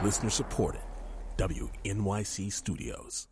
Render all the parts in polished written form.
Listener supported. WNYC Studios.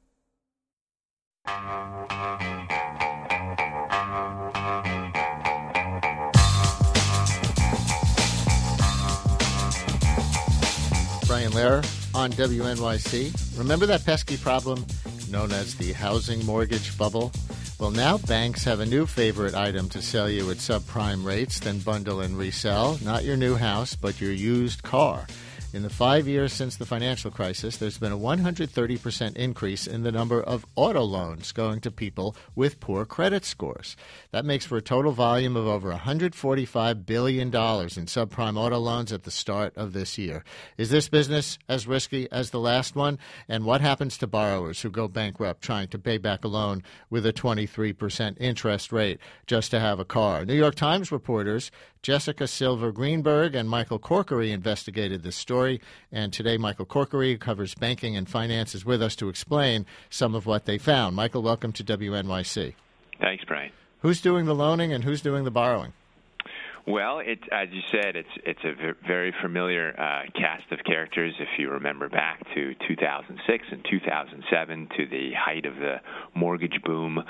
Brian Lehrer on WNYC. Remember that pesky problem known as the housing mortgage bubble? Well, now banks have a new favorite item to sell you at subprime rates, then bundle and resell. Not your new house, but your used car. In the 5 years since the financial crisis, there's been a 130% increase in the number of auto loans going to people with poor credit scores. That makes for a total volume of over $145 billion in subprime auto loans at the start of this year. Is this business as risky as the last one? And what happens to borrowers who go bankrupt trying to pay back a loan with a 23% interest rate just to have a car? New York Times reporters Jessica Silver Greenberg and Michael Corkery investigated this story, and today Michael Corkery, who covers banking and finance, is with us to explain some of what they found. Michael, welcome to WNYC. Thanks, Brian. Who's doing the loaning and who's doing the borrowing? Well, as you said, it's a very familiar cast of characters. If you remember back to 2006 and 2007, to the height of the mortgage boom,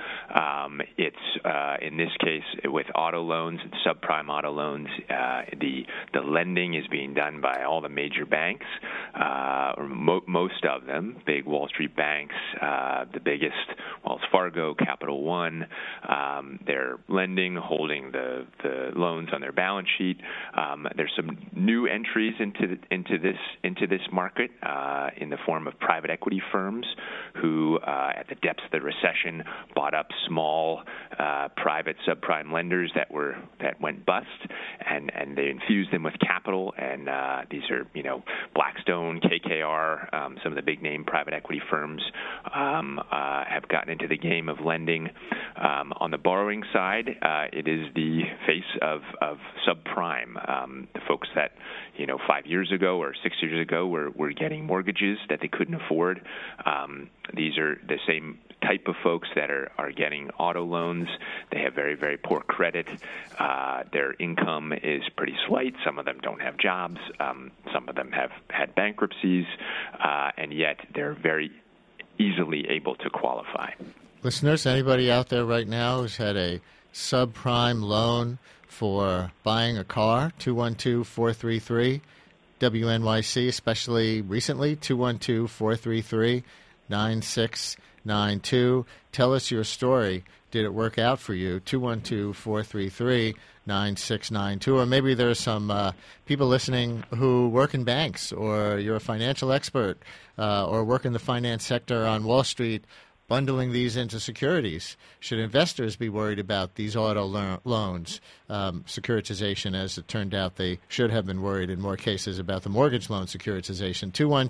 it's in this case with auto loans and subprime auto loans. The lending is being done by all the major banks, or most of them, big Wall Street banks, the biggest, Wells Fargo, Capital One. They're lending, holding the loans on their balance sheet. There's some new entries into this market in the form of private equity firms who, at the depths of the recession, bought up small private subprime lenders that went bust, and they infused them with capital. And these are, Blackstone, KKR, some of the big name private equity firms have gotten into the game of lending. On the borrowing side, it is the face of subprime. The folks that 5 years ago or 6 years ago were getting mortgages that they couldn't afford. These are the same type of folks that are getting auto loans. They have very, very poor credit. Their income is pretty slight. Some of them don't have jobs. Some of them have had bankruptcies, and yet they're very easily able to qualify. Listeners, anybody out there right now who's had a subprime loan for buying a car, 212-433-WNYC, especially recently, 212-433-9692. Tell us your story. Did it work out for you? 212-433-9692. Or maybe there's some people listening who work in banks, or you're a financial expert, or work in the finance sector on Wall Street, bundling these into securities. Should investors be worried about these auto loans, securitization? As it turned out, they should have been worried in more cases about the mortgage loan securitization.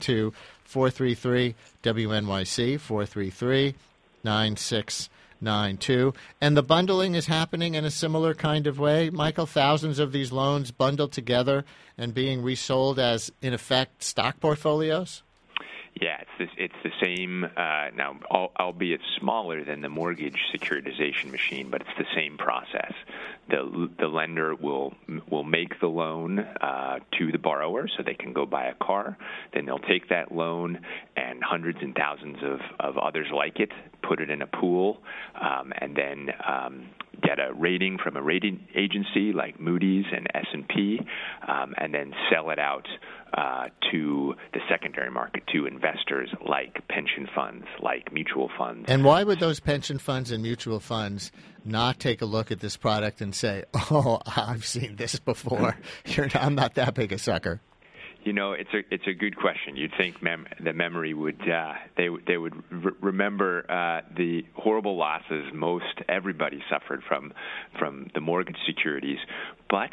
212-433-WNYC, 433-9692. And the bundling is happening in a similar kind of way. Michael, thousands of these loans bundled together and being resold as, in effect, stock portfolios? Yeah, it's the same, now, albeit smaller than the mortgage securitization machine, but it's the same process. The lender will make the loan to the borrower so they can go buy a car. Then they'll take that loan and hundreds and thousands of others like it, put it in a pool, and then get a rating from a rating agency like Moody's and S&P, and then sell it out to the secondary market, to investors like pension funds, like mutual funds. And why would those pension funds and mutual funds not take a look at this product and say, oh, I've seen this before. I'm not that big a sucker? It's a good question. You'd think the memory would they would remember the horrible losses everybody suffered from the mortgage securities. But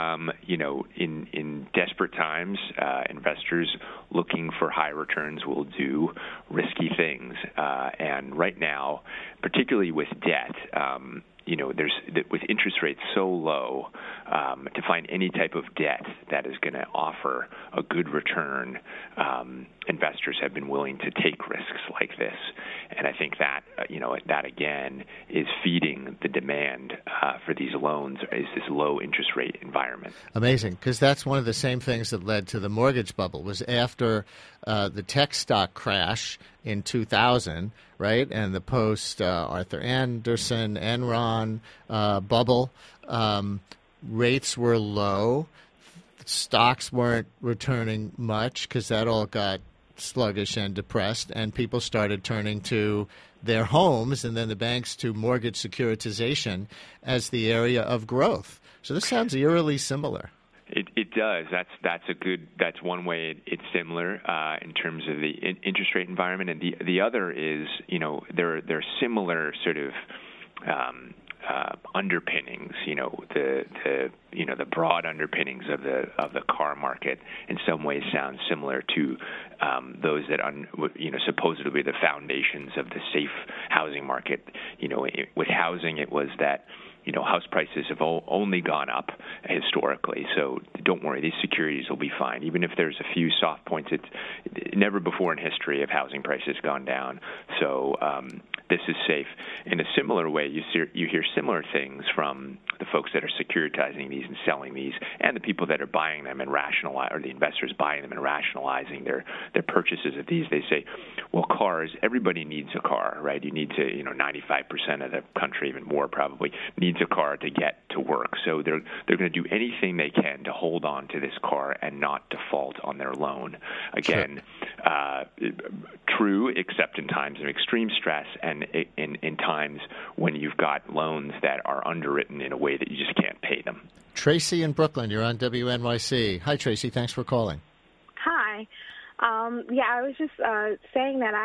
in desperate times, investors looking for high returns will do risky things. And right now, particularly with debt, with interest rates so low, to find any type of debt that is going to offer a good return, investors have been willing to take risks like this. And I think that, that again is feeding the demand for these loans, is this low interest rate environment. Amazing, because that's one of the same things that led to the mortgage bubble, was after the tech stock crash in 2000, right, and the post-Arthur Andersen, Enron bubble. Rates were low. Stocks weren't returning much because that all got sluggish and depressed, and people started turning to their homes and then the banks to mortgage securitization as the area of growth. So this sounds eerily similar. It does. That's one way it's similar in terms of the interest rate environment, and the other is there are similar sort of underpinnings. The broad underpinnings of the car market in some ways sound similar to those that supposedly the foundations of the safe housing market. With housing, it was that house prices have only gone up historically, so don't worry, these securities will be fine. Even if there's a few soft points, it's never before in history have housing prices gone down. So this is safe. In a similar way, you hear similar things from the folks that are securitizing these and selling these, and the people that are buying them and or the investors buying them and rationalizing their purchases of these. They say, well, cars, everybody needs a car, right? You need to, 95% of the country, even more probably, needs a car to get to work. So they're going to do anything they can to hold on to this car and not default on their loan. Again, true, except in times of extreme stress and in times when you've got loans that are underwritten in a way that you just can't pay them. Tracy in Brooklyn, you're on WNYC. Hi, Tracy. Thanks for calling. Hi. I was just saying that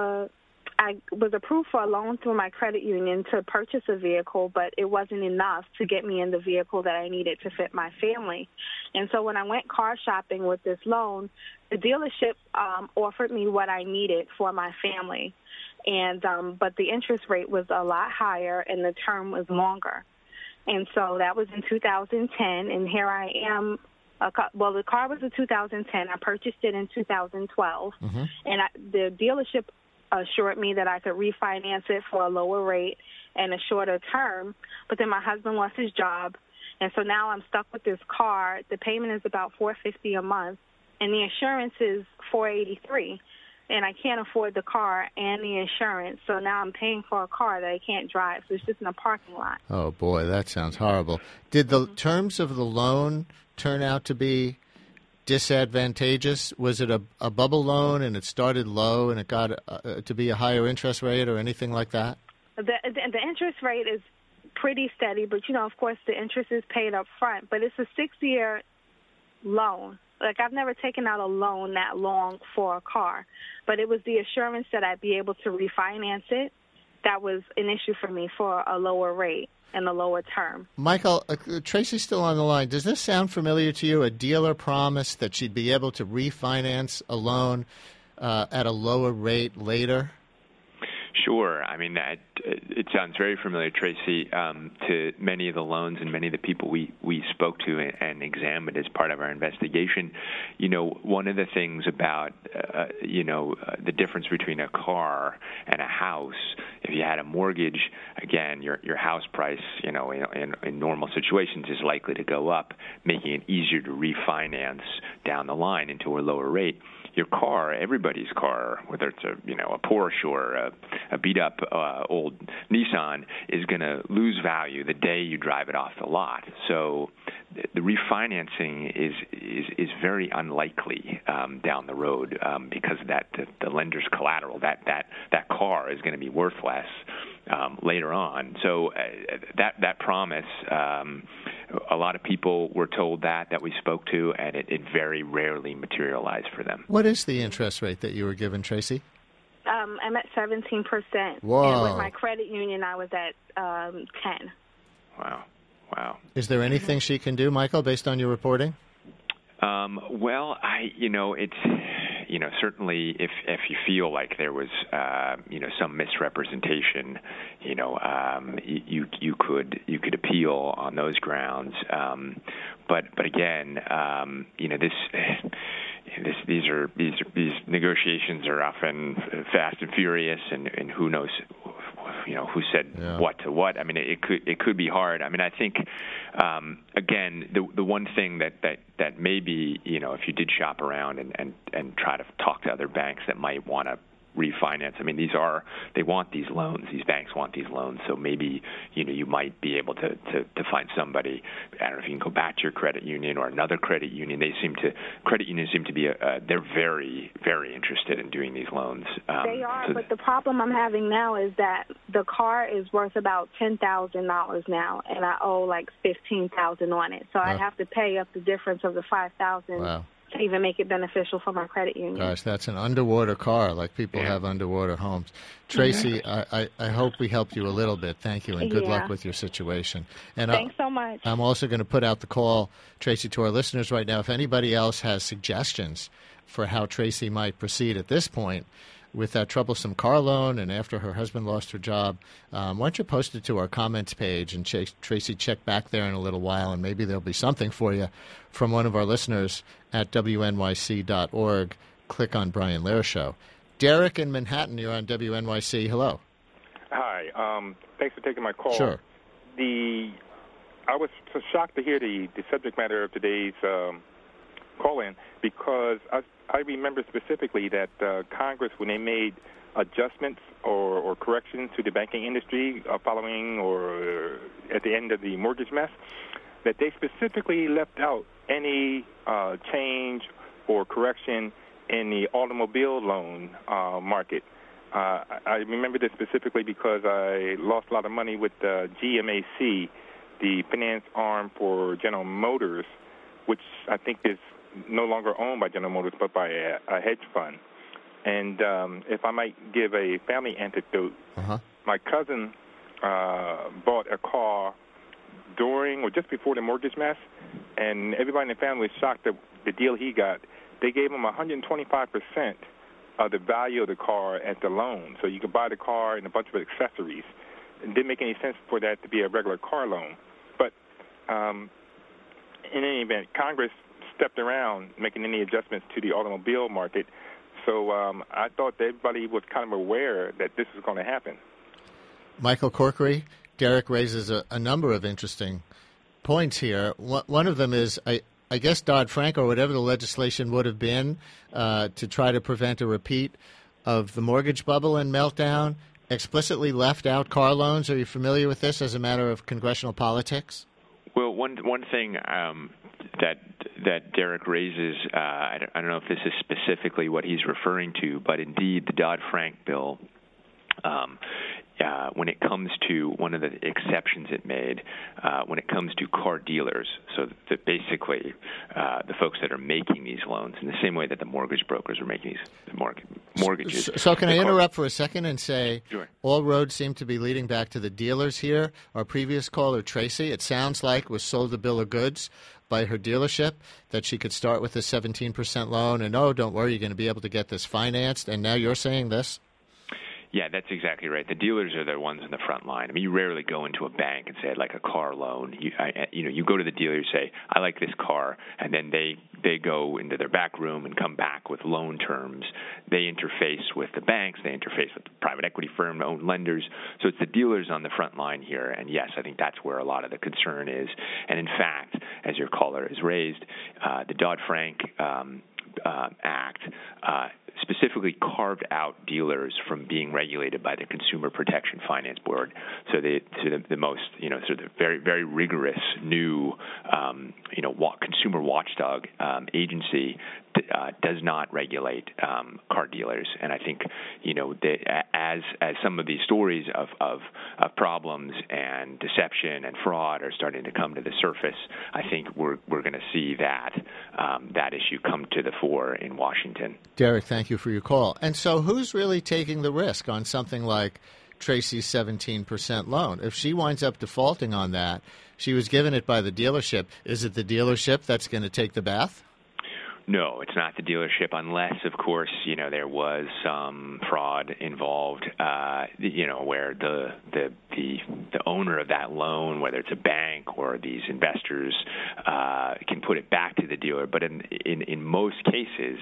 I was approved for a loan through my credit union to purchase a vehicle, but it wasn't enough to get me in the vehicle that I needed to fit my family. And so when I went car shopping with this loan, the dealership offered me what I needed for my family, but the interest rate was a lot higher and the term was longer. And so that was in 2010, and here I am. The car was a 2010. I purchased it in 2012, and the dealership assured me that I could refinance it for a lower rate and a shorter term. But then my husband lost his job, and so now I'm stuck with this car. The payment is about $450 a month, and the insurance is $483, and I can't afford the car and the insurance. So now I'm paying for a car that I can't drive. So it's just in a parking lot. Oh boy, that sounds horrible. Did the terms of the loan turn out to be disadvantageous? Was it a bubble loan and it started low and it got to be a higher interest rate or anything like that? The interest rate is pretty steady, but, of course, the interest is paid up front. But it's a 6-year loan. Like, I've never taken out a loan that long for a car. But it was the assurance that I'd be able to refinance it that was an issue for me for a lower rate and a lower term. Michael, Tracy's still on the line. Does this sound familiar to you? A dealer promised that she'd be able to refinance a loan at a lower rate later? Sure. I mean, it sounds very familiar, Tracy, to many of the loans and many of the people we spoke to and examined as part of our investigation. One of the things about, the difference between a car and a house, if you had a mortgage, again, your house price, in normal situations is likely to go up, making it easier to refinance down the line into a lower rate. Your car, everybody's car, whether it's a Porsche or a beat-up old Nissan, is going to lose value the day you drive it off the lot. So the refinancing is very unlikely down the road because that the lender's collateral, that car is going to be worth less later on. So that promise, a lot of people were told that we spoke to, and it very rarely materialized for them. What is the interest rate that you were given, Tracy? I'm at 17%. Whoa. And with my credit union, I was at 10. Wow. Is there anything she can do, Michael, based on your reporting? Well, it's certainly if you feel like there was, some misrepresentation, you could appeal on those grounds. But again, these negotiations are often fast and furious, and who knows, who said what to what. I mean, it could be hard. I mean, I think again, the one thing that maybe, if you did shop around and try to talk to other banks that might want to refinance. I mean, they want these loans. These banks want these loans. So maybe, you might be able to find somebody. I don't know if you can go back to your credit union or another credit union. Credit unions seem to be, they're very, very interested in doing these loans. They are, but the problem I'm having now is that the car is worth about $10,000 now, and I owe like $15,000 on it. So I have to pay up the difference of the $5,000. Wow. To even make it beneficial for my credit union. Gosh, that's an underwater car, like people have underwater homes. Tracy, I hope we helped you a little bit. Thank you, and good luck with your situation. And thanks so much. I'm also going to put out the call, Tracy, to our listeners right now. If anybody else has suggestions for how Tracy might proceed at this point with that troublesome car loan and after her husband lost her job, why don't you post it to our comments page, and Tracy, check back there in a little while, and maybe there'll be something for you from one of our listeners at WNYC.org. Click on Brian Lehrer Show. Derek in Manhattan, you're on WNYC. Hello. Hi. Thanks for taking my call. Sure. I was so shocked to hear the subject matter of today's call-in, because I remember specifically that Congress, when they made adjustments or corrections to the banking industry following or at the end of the mortgage mess, that they specifically left out any change or correction in the automobile loan market. I remember this specifically because I lost a lot of money with GMAC, the finance arm for General Motors, which I think is no longer owned by General Motors but by a hedge fund. And if I might give a family anecdote, my cousin bought a car during or just before the mortgage mess, and everybody in the family was shocked at the deal he got. They gave him 125% of the value of the car at the loan. So you could buy the car and a bunch of accessories. It didn't make any sense for that to be a regular car loan. But in any event, Congress stepped around making any adjustments to the automobile market. So I thought that everybody was kind of aware that this was going to happen. Michael Corkery, Derek raises a number of interesting points here. One of them is, I guess Dodd-Frank or whatever the legislation would have been to try to prevent a repeat of the mortgage bubble and meltdown explicitly left out car loans. Are you familiar with this as a matter of congressional politics? Well, one thing that Derek raises, I don't know if this is specifically what he's referring to, but indeed the Dodd-Frank bill, when it comes to one of the exceptions it made, when it comes to car dealers, so that basically the folks that are making these loans, in the same way that the mortgage brokers are making these mortgages. So can I interrupt for a second and say, sure, all roads seem to be leading back to the dealers here. Our previous caller, Tracy, it sounds like was sold a bill of goods by her dealership that she could start with a 17% loan, and don't worry, you're going to be able to get this financed, and now you're saying this? Yeah, that's exactly right. The dealers are the ones in the front line. I mean, you rarely go into a bank and say, I'd like a car loan. You go to the dealer, you say, I like this car, and then they go into their back room and come back with loan terms. They interface with the banks. They interface with the private equity firm-owned lenders. So it's the dealers on the front line here. And, yes, I think that's where a lot of the concern is. And, in fact, as your caller has raised, the Dodd-Frank Act specifically carved out dealers from being regulated by the Consumer Protection Finance Board. So the most, sort of very, very rigorous new, consumer watchdog agency does not regulate car dealers. And I think, as some of these stories of problems and deception and fraud are starting to come to the surface, I think we're going to see that issue come to the fore in Washington. Derek, thank you for your call. And so who's really taking the risk on something like Tracy's 17% loan? If she winds up defaulting on that, she was given it by the dealership. Is it the dealership that's going to take the bath? No, it's not the dealership, unless, of course, there was some fraud involved. Where the owner of that loan, whether it's a bank or these investors, can put it back to the dealer. But in most cases,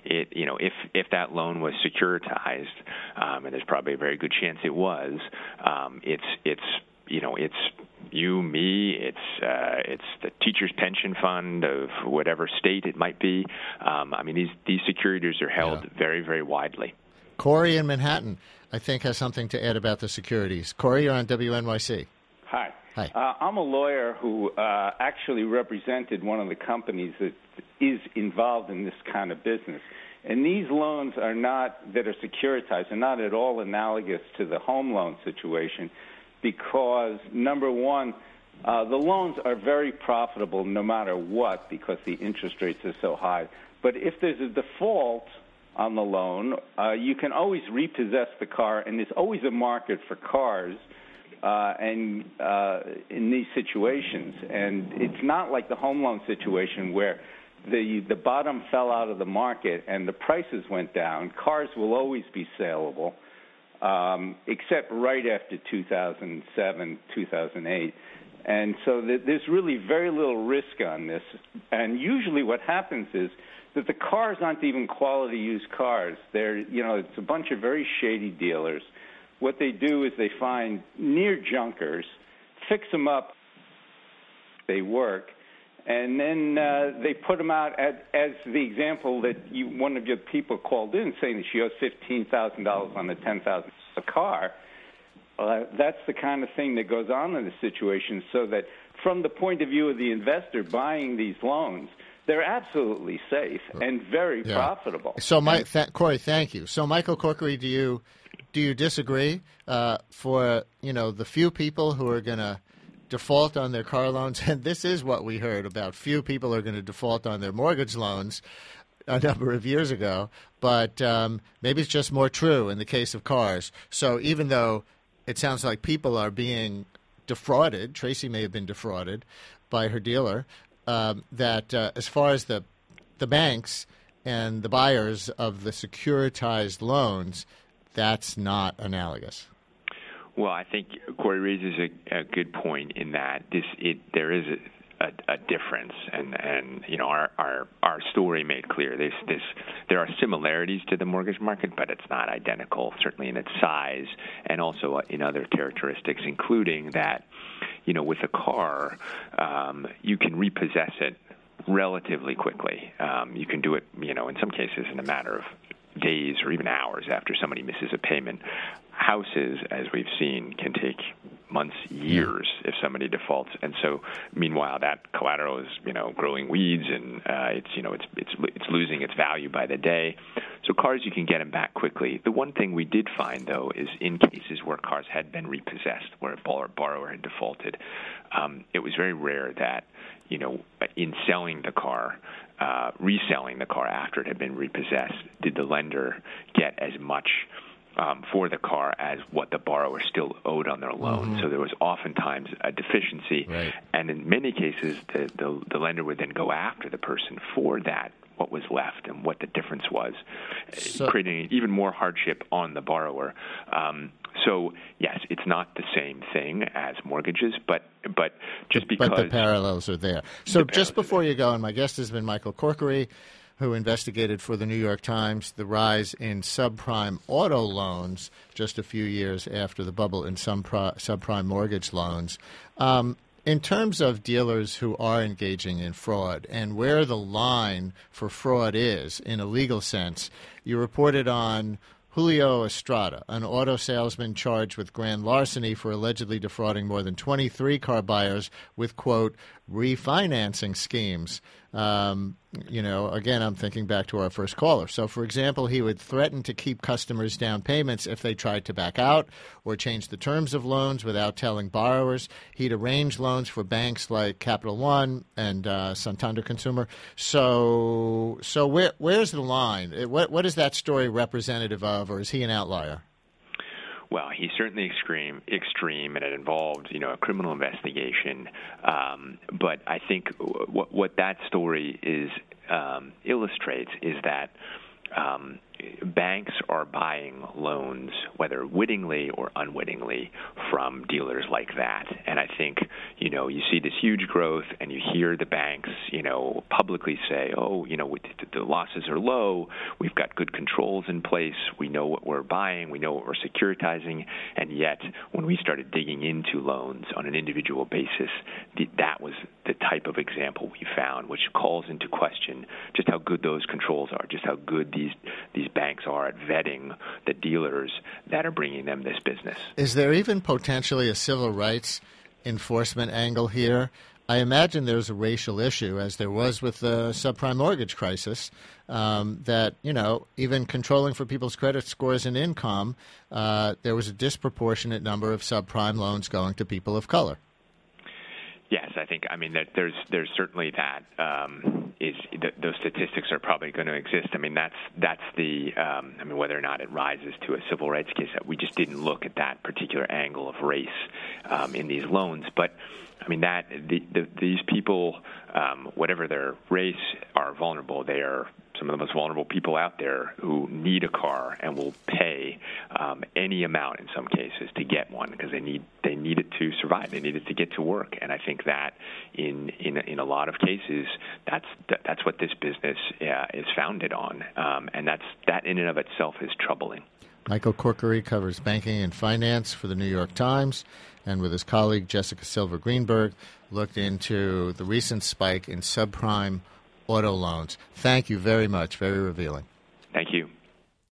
if that loan was securitized, and there's probably a very good chance it was, it's you, me, it's the teacher's pension fund of whatever state it might be. These securities are held very, very widely. Corey in Manhattan, I think, has something to add about the securities. Corey, you're on WNYC. Hi. Hi. I'm a lawyer who actually represented one of the companies that is involved in this kind of business. And these loans that are securitized are not at all analogous to the home loan situation, because, number one, the loans are very profitable no matter what, because the interest rates are so high. But if there's a default on the loan, you can always repossess the car, and there's always a market for cars in these situations. And it's not like the home loan situation where the bottom fell out of the market and the prices went down. Cars will always be saleable. Except right after 2007, 2008. And so there's really very little risk on this. And usually what happens is that the cars aren't even quality used cars. It's a bunch of very shady dealers. What they do is they find near junkers, fix them up, they work, and then they put them out as the example that one of your people called in saying that she owes $15,000 on the $10,000 car. That's the kind of thing that goes on in this situation, so that from the point of view of the investor buying these loans, they're absolutely safe and very profitable. So, Corey, thank you. So, Michael Corkery, do you disagree? For the few people who are going to default on their car loans, and this is what we heard about, few people are going to default on their mortgage loans a number of years ago, but maybe it's just more true in the case of cars. So even though it sounds like people are being defrauded, Tracy may have been defrauded by her dealer, that as far as the banks and the buyers of the securitized loans, that's not analogous. Well, I think Corey raises a good point in that there is a difference, and our story made clear there are similarities to the mortgage market, but it's not identical, certainly in its size and also in other characteristics, including that with a car you can repossess it relatively quickly. You can do it in some cases in a matter of days or even hours after somebody misses a payment. Houses, as we've seen, can take months, years if somebody defaults, and so meanwhile that collateral is growing weeds, and it's losing its value by the day. So cars, you can get them back quickly. The one thing we did find, though, is in cases where cars had been repossessed, where a borrower had defaulted, it was very rare that in selling the car, reselling the car after it had been repossessed, did the lender get as much for the car as what the borrower still owed on their loan. Mm-hmm. So there was oftentimes a deficiency, right. And in many cases, the lender would then go after the person for that, what was left and what the difference was, creating even more hardship on the borrower. So yes, it's not the same thing as mortgages, but just because... But the parallels are there. So just before you go, and my guest has been Michael Corkery, who investigated for the New York Times the rise in subprime auto loans just a few years after the bubble in subprime mortgage loans. In terms of dealers who are engaging in fraud and where the line for fraud is in a legal sense, you reported on Julio Estrada, an auto salesman charged with grand larceny for allegedly defrauding more than 23 car buyers with, quote, refinancing schemes. Again, I'm thinking back to our first caller. So, for example, he would threaten to keep customers' down payments if they tried to back out or change the terms of loans without telling borrowers. He'd arrange loans for banks like Capital One and Santander Consumer. So where's the line? What is that story representative of, or is he an outlier? Well, he's certainly extreme, and it involved, a criminal investigation. But I think what that story is illustrates is that banks are buying loans, whether wittingly or unwittingly, from dealers like that. And I think, you see this huge growth and you hear the banks, publicly say, the losses are low, we've got good controls in place, we know what we're buying, we know what we're securitizing, and yet when we started digging into loans on an individual basis, that was the type of example we found, which calls into question just how good those controls are, just how good these banks are at vetting the dealers that are bringing them this business. Is there even potentially a civil rights enforcement angle here? I imagine there's a racial issue, as there was with the subprime mortgage crisis, that, even controlling for people's credit scores and income, there was a disproportionate number of subprime loans going to people of color. Yes, I think. That there's certainly that. Those statistics are probably going to exist. That's the. Whether or not it rises to a civil rights case, we just didn't look at that particular angle of race in these loans. But these people, whatever their race, are vulnerable. They are some of the most vulnerable people out there who need a car and will pay any amount in some cases to get one because they need it to survive. They need it to get to work. And I think that in a lot of cases, that's what this business is founded on, and that in and of itself is troubling. Michael Corkery covers banking and finance for the New York Times, and with his colleague Jessica Silver Greenberg, looked into the recent spike in subprime auto loans. Thank you very much. Very revealing. Thank you.